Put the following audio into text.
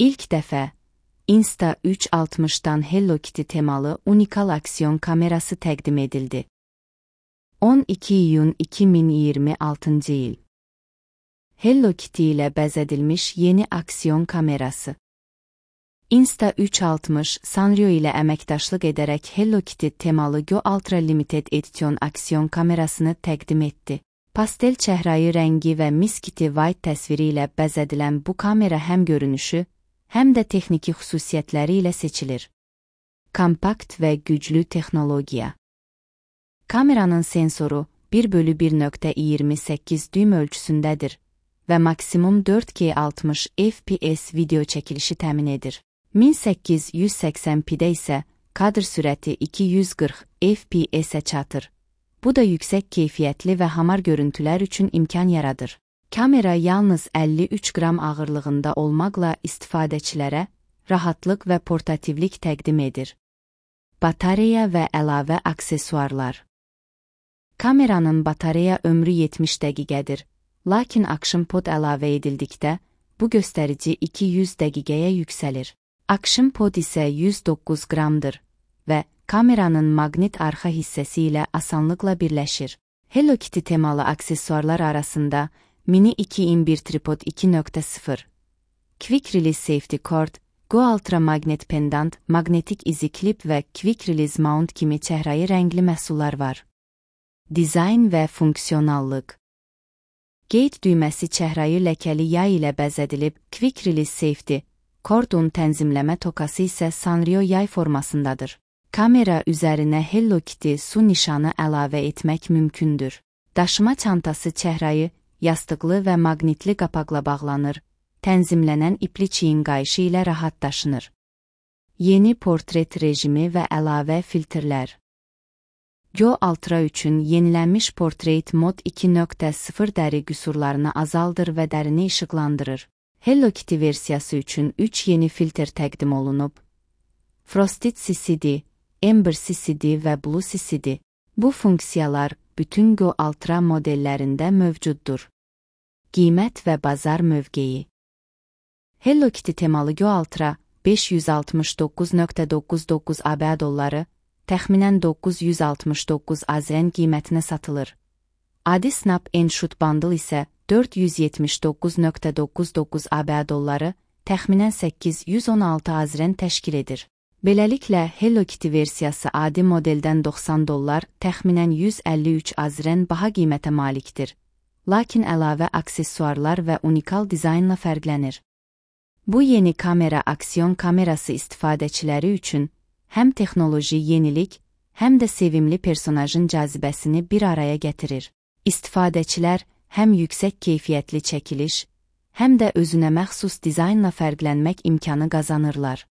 İlk dəfə Insta360'dan Hello Kitty temalı unikal aksiyon kamerası təqdim edildi. 12 iyun 2026 il. Hello Kitty ilə bəzədilmiş yeni aksiyon kamerası. Insta360 Sanrio ilə əməkdaşlıq edərək Hello Kitty temalı Go Ultra Limited Edition aksiyon kamerasını təqdim etdi. Pastel çəhrayı rəngi və Miss Kitty White təsviri ilə bəzədilən bu kamera həm görünüşü, həm də texniki xüsusiyyətləri ilə seçilir. Kompakt və güclü texnologiya. Kameranın sensoru 1/1.28 düym ölçüsündədir və maksimum 4K 60 FPS video çəkilişi təmin edir. 1880p'də isə kadr sürəti 240 FPS-ə çatır. Bu da yüksək keyfiyyətli və hamar görüntülər üçün imkan yaradır. Kamera yalnız 53 qram ağırlığında olmaqla istifadəçilərə rahatlıq və portativlik təqdim edir. Batareya və əlavə aksesuarlar. Kameranın batareya ömrü 70 dəqiqədir, lakin Action Pod əlavə edildikdə bu göstərici 200 dəqiqəyə yüksəlir. Action Pod isə 109 qramdır və kameranın maqnit arxa hissəsi ilə asanlıqla birləşir. Hello Kitty temalı aksesuarlar arasında Mini 2-in-1 Tripod 2.0, Quick Release Safety Cord, Go Ultra Magnet Pendant, Magnetik izi klip və Quick Release Mount kimi çəhrayı rəngli məhsullar var. Dizayn və funksionallıq. Gate düyməsi çəhrayı ləkəli yay ilə bəzədilib, Quick Release Safety Cord'un tənzimləmə tokası isə Sanrio yay formasındadır. Kamera üzərinə Hello Kitty su nişanı əlavə etmək mümkündür. Daşıma çantası çəhrayı, yastıqlı və maqnitli qapaqla bağlanır, tənzimlənən ipli çiyin qayışı ilə rahat daşınır. Yeni portret rejimi və əlavə filtrlər. Go Ultra üçün yenilənmiş Portrait Mod 2.0 dəri qüsurlarını azaldır və dərini işıqlandırır. Hello Kitty versiyası üçün 3 yeni filtr təqdim olunub. Frosted CCD, Amber CCD və Blue CCD. Bu funksiyalar bütün Go Ultra modellərində mövcuddur. Qiymət və bazar mövqeyi. Hello Kitty temalı Go Ultra 569.99 ABŞ dolları, təxminən 969 AZN qiymətinə satılır. Adi Snap and Shoot Bundle isə 479.99 ABŞ dolları, təxminən 816 AZN təşkil edir. Beləliklə, Hello Kitty versiyası adi modeldən $90, təxminən 153 AZN baha qiymətə malikdir. Lakin əlavə aksesuarlar və unikal dizaynla fərqlənir. Bu yeni kamera aksiyon kamerası istifadəçiləri üçün həm texnoloji yenilik, həm də sevimli personajın cazibəsini bir araya gətirir. İstifadəçilər həm yüksək keyfiyyətli çəkiliş, həm də özünə məxsus dizaynla fərqlənmək imkanı qazanırlar.